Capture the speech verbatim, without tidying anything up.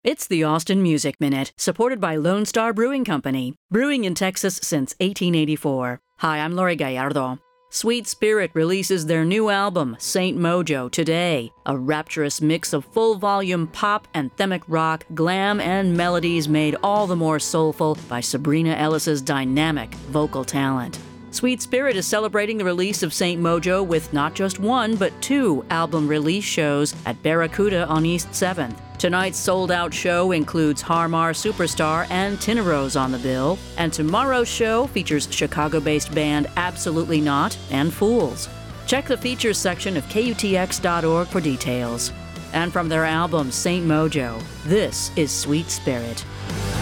It's the Austin Music Minute, supported by Lone Star Brewing Company, brewing in Texas since eighteen eighty-four. Hi, I'm Lori Gallardo. Sweet Spirit releases their new album, Saint Mojo, today. A rapturous mix of full-volume pop, anthemic rock, glam, and melodies made all the more soulful by Sabrina Ellis's dynamic vocal talent. Sweet Spirit is celebrating the release of Saint Mojo with not just one, but two album release shows at Barracuda on East seventh. Tonight's sold-out show includes Harmar Superstar and Tinneros on the bill, and tomorrow's show features Chicago-based band Absolutely Not and Fools. Check the features section of K U T X dot org for details. And from their album Saint Mojo, this is Sweet Spirit.